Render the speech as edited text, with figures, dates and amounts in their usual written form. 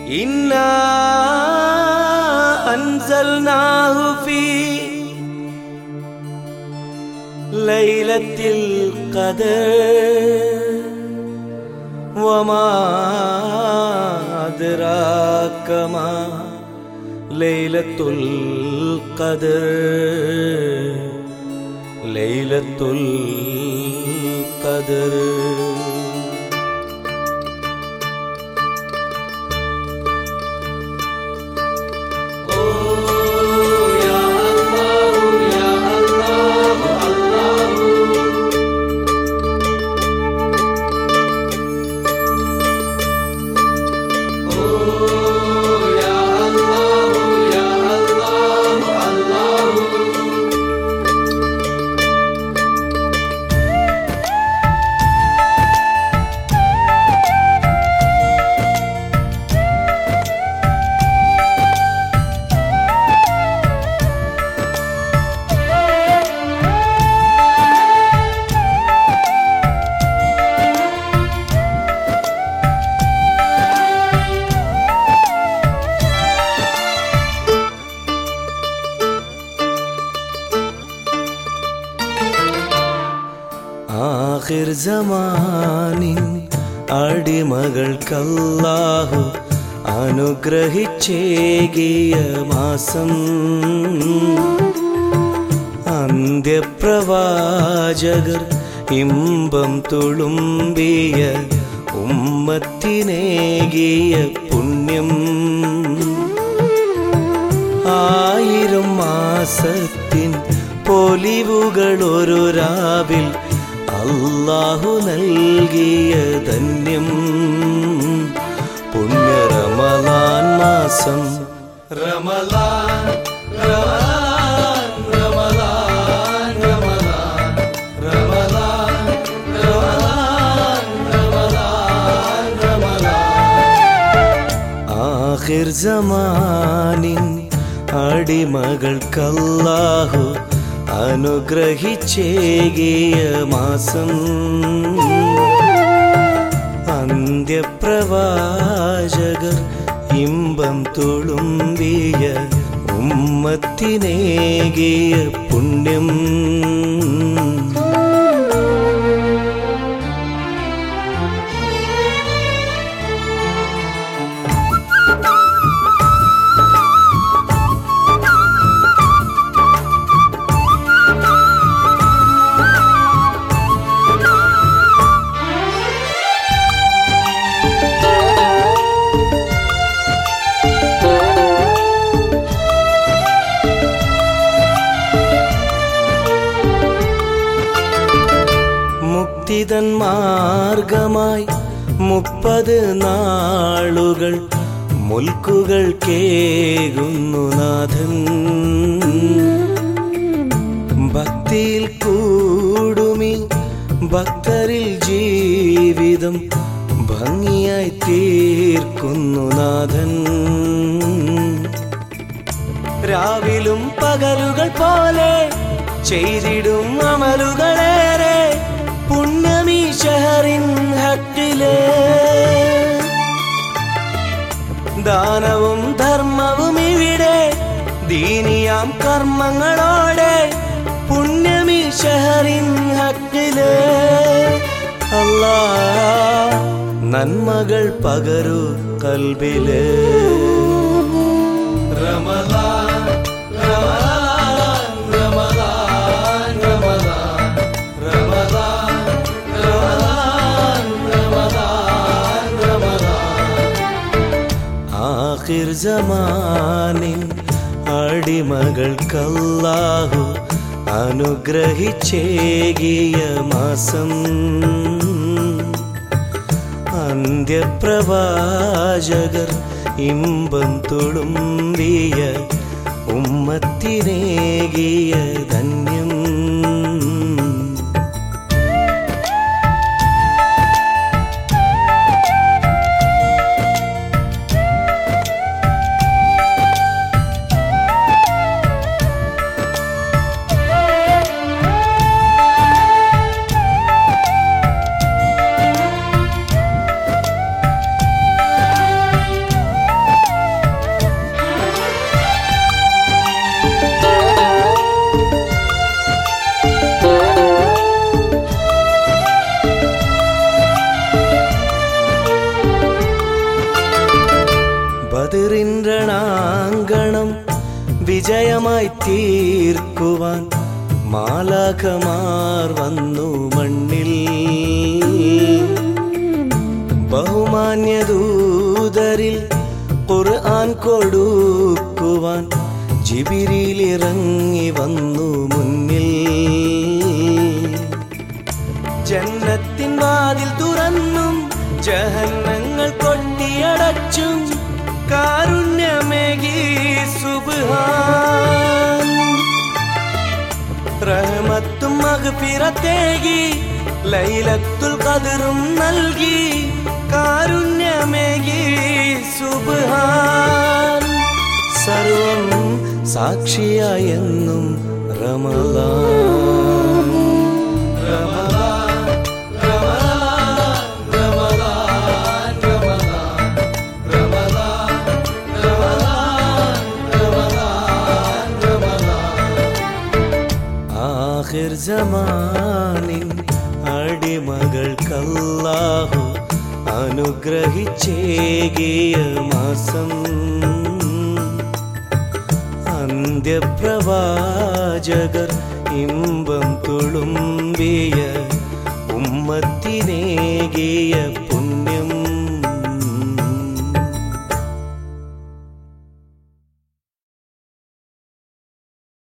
إنا أنزلناه في ليلة القدر وما أدراك ما ليلة القدر ليلة القدر ആഖിർ സമാനിൻ അടിമകൾക്കല്ലാഹു അനുഗ്രഹിച്ചേകിയ മാസം അന്ത്യപ്രവാചകർ ഇമ്പം തുളുമ്പിയ ഉമ്മത്തിനേകിയ പുണ്യം 1000 മാസത്തിൻ പൊലിവുകൾ ഒരു രാവിൽ അല്ലാഹു നൽകിയ ധന്യം പുണ്യ റമളാൻ മാസം റമളാൻ റമളാൻ റമളാൻ റമളാൻ റമളാൻ റമളാൻ റമളാൻ റമളാൻ ആഖിർ സമാനിൻ അടിമകൾക്കല്ലാഹു അനുഗ്രഹിച്ചേകിയ മാസം അന്ത്യപ്രവാചകർ ഇമ്പം തുളുമ്പിയ ഉമ്മത്തിനേകിയ പുണ്യം മുക്തിതൻ മാർഗമായി 30 നാളുകൾ മുൽക്കുകൾ കേകുന്നു നാഥൻ ഭക്തിയിൽ കൂടുമി ഭക്തരിൽ ജീവിതം ഭംഗിയായി തീർക്കുന്നു നാഥൻ രാവിലും പകലുകൾ പോലെ ചെയ്തിടും അമലുകളേറെ പുണ്യമീ ഷഹറിൻ ഹക്കിലെ ദാനവും ധർമ്മവും ഇവിടെ ദീനിയാം കർമ്മങ്ങളോടെ പുണ്യമീ ഷഹറിൻ ഹക്കിലെ അല്ലാഹ് നന്മകൾ പകരു കൽബിലെ റമളാൻ റമളാൻ റമളാൻ റമളാൻ റമളാൻ റമളാൻ റമളാൻ റമളാൻ ആഖിർ സമാനിൻ അടിമകൾക്കല്ലാഹു അനുഗ്രഹിച്ചേകിയ മാസം അന്ത്യപ്രവാചകർ ഇമ്പം തുളുമ്പിയ ഉമ്മത്തിനേകിയ ധന്യം ബദറിൻരണാങ്കണം വിജയമായി തീർക്കുവാൻ മാലാഖമാർ വന്നു മണ്ണിൽ. ബഹുമാന്യദൂതരിൽ ഖുർആൻ കൊടുക്കുവാൻ ജിബ്രീൽ ഇറങ്ങി വന്നു മുന്നിൽ. ജന്നത്തിൻ വാതിൽ തുറന്നും ജഹന്നങ്ങൾ കൊട്ടിയടച്ചും കാരുണ്യമേകി സുബ്ഹാൻ. റഹ്മത്തും മഗ്ഫിറത്തേകി ലൈലത്തുൽ ഖദ്റും നൽകി കാരുണ്യമേകി സുബ്ഹാൻ. സർവം സാക്ഷിയായെന്നും റമളാൻ. റമളാൻ റമളാൻ റമളാൻ റമളാൻ റമളാൻ റമളാൻ റമളാൻ. ആഖിർ സമാനിൻ അടിമകൾക്കല്ലാഹു അനുഗ്രഹിച്ചേകിയ മാസം. അന്ത്യപ്രവാചകർ ഇമ്പം തുളുമ്പിയ ഉമ്മത്തിനേകിയ